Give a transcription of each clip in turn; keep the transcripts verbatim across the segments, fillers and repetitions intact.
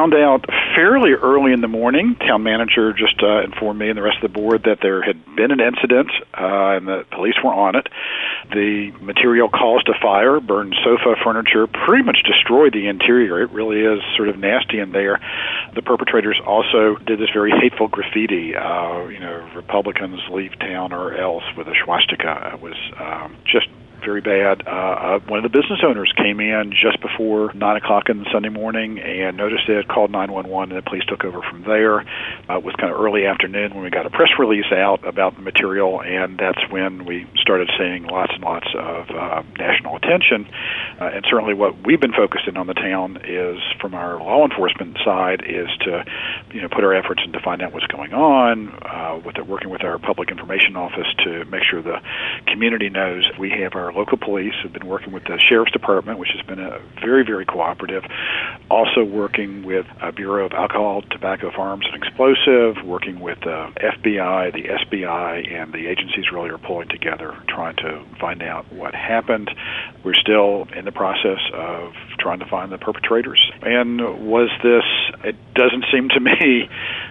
found out fairly early in the morning. Town manager just uh, informed me and the rest of the board that there had been an incident uh, and the police were on it. The material caused a fire, burned sofa furniture, pretty much destroyed the interior. It really is sort of nasty in there. The perpetrators also did this very hateful graffiti, uh, you know, Republicans leave town or else, with a swastika. It was um, just very bad. Uh, uh, one of the business owners came in just before nine o'clock on Sunday morning and noticed it, called nine one one, and the police took over from there. Uh, it was kind of early afternoon when we got a press release out about the material, and that's when we started seeing lots and lots of uh, national attention. Uh, and certainly what we've been focusing on the town is, from our law enforcement side, is to you know put our efforts into find out what's going on, uh, with it, working with our public information office to make sure the community knows. We have our local police have been working with the Sheriff's Department, which has been a very, very cooperative. Also working with a Bureau of Alcohol, Tobacco, Firearms, and Explosive, working with the F B I, the S B I, and the agencies really are pulling together, trying to find out what happened. We're still in the process of trying to find the perpetrators. And was this, it doesn't seem to me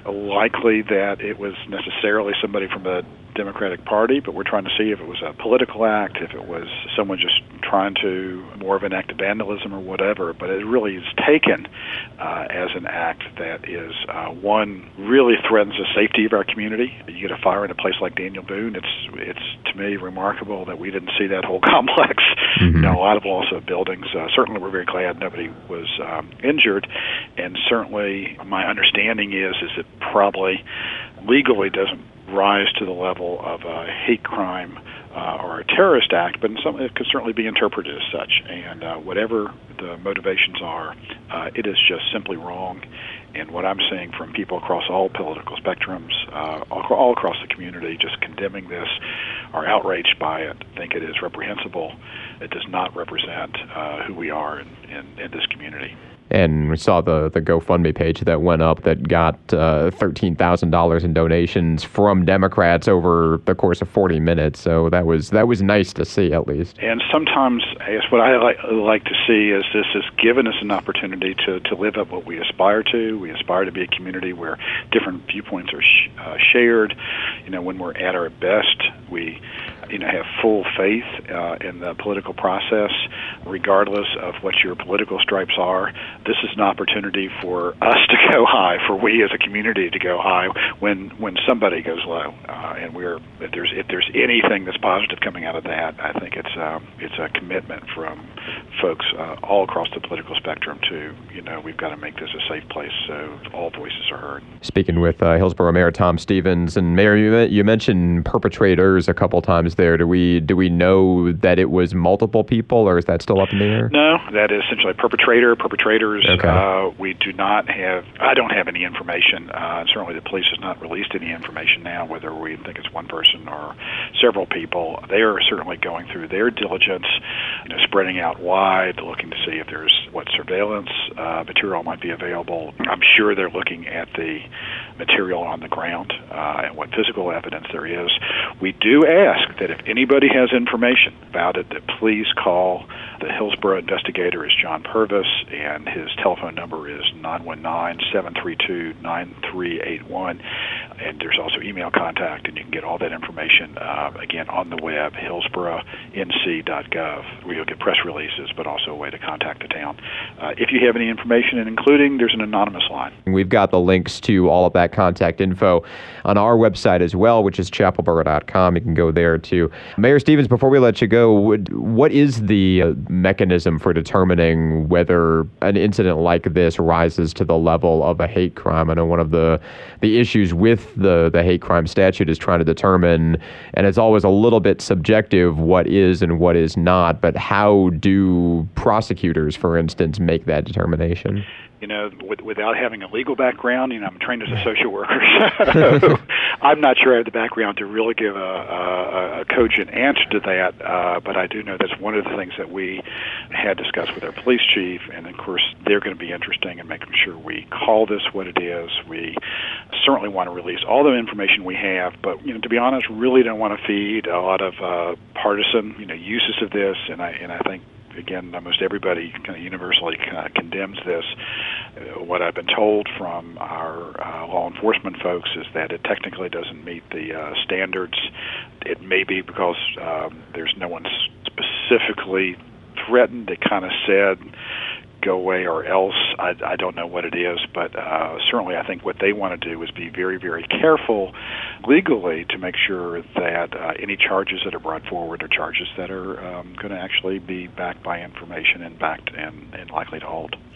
likely that it was necessarily somebody from the Democratic Party, but we're trying to see if it was a political act, if it was someone just trying to, more of an act of vandalism or whatever. But it really is taken uh, as an act that is, uh, one, really threatens the safety of our community. You get a fire in a place like Daniel Boone, it's, it's to me remarkable that we didn't see that whole complex. Mm-hmm. You know, a lot of loss of buildings. Uh, certainly we're very glad nobody was um, injured, and certainly my understanding is, is it probably legally doesn't rise to the level of a hate crime uh, or a terrorist act, but in some, it could certainly be interpreted as such. And uh, whatever the motivations are, uh, it is just simply wrong. And what I'm seeing from people across all political spectrums, uh, all, all across the community, just condemning this, are outraged by it, think it is reprehensible. It does not represent uh, who we are in, in, in this community. And we saw the, the GoFundMe page that went up that got uh, thirteen thousand dollars in donations from Democrats over the course of forty minutes. So that was that was nice to see, at least. And sometimes, I guess what I like, like to see is this has given us an opportunity to, to live up what we aspire to. We aspire to be a community where different viewpoints are sh- uh, shared. You know, when we're at our best, we you know, have full faith uh, in the political process, regardless of what your political stripes are. This is an opportunity for us to go high, for we as a community to go high when when somebody goes low. Uh, and we're if there's if there's anything that's positive coming out of that, I think it's um, it's a commitment from folks uh, all across the political spectrum to you know we've got to make this a safe place so all voices are heard. Speaking with uh, Hillsborough Mayor Tom Stevens, and Mayor, you, you mentioned perpetrators a couple times there. Do we do we know that it was multiple people, or is that still up in the air? No, that is essentially perpetrator, perpetrators. Okay. Uh, we do not have, I don't have any information. Uh, certainly the police has not released any information now, whether we think it's one person or several people. They are certainly going through their diligence, you know, spreading out wide, looking to see if there's what surveillance uh, material might be available. I'm sure they're looking at the material on the ground uh, and what physical evidence there is. We do ask that if anybody has information about it, that please call. The Hillsborough investigator is John Purvis, and his telephone number is nine one nine, seven three two, nine three eight one. And there's also email contact, and you can get all that information, uh, again, on the web, hillsborough n c dot gov, where you'll get press releases, but also a way to contact the town. Uh, if you have any information, and including, there's an anonymous line. We've got the links to all of that contact info on our website as well, which is chapelborough dot com. You can go there too. Mayor Stevens, before we let you go, what is the uh, mechanism for determining whether an incident like this rises to the level of a hate crime? I know one of the the issues with the, the hate crime statute is trying to determine, and it's always a little bit subjective, what is and what is not, but how do prosecutors, for instance, make that determination? You know, with, without having a legal background, you know, I'm trained as a social worker, so I'm not sure I have the background to really give a, a, a cogent answer to that, uh, but I do know that's one of the things that we had discussed with our police chief, and of course, they're going to be interesting in making sure we call this what it is. We certainly want to release all the information we have, but, you know, to be honest, really don't want to feed a lot of uh, partisan, you know, uses of this, and I and I think again, almost everybody kind of universally kind of condemns this. Uh, what I've been told from our uh, law enforcement folks is that it technically doesn't meet the uh, standards. It may be because um, there's no one specifically threatened. It kind of said, go away or else. I, I don't know what it is, but uh, certainly I think what they want to do is be very, very careful legally to make sure that uh, any charges that are brought forward are charges that are um, going to actually be backed by information and backed and, and likely to hold.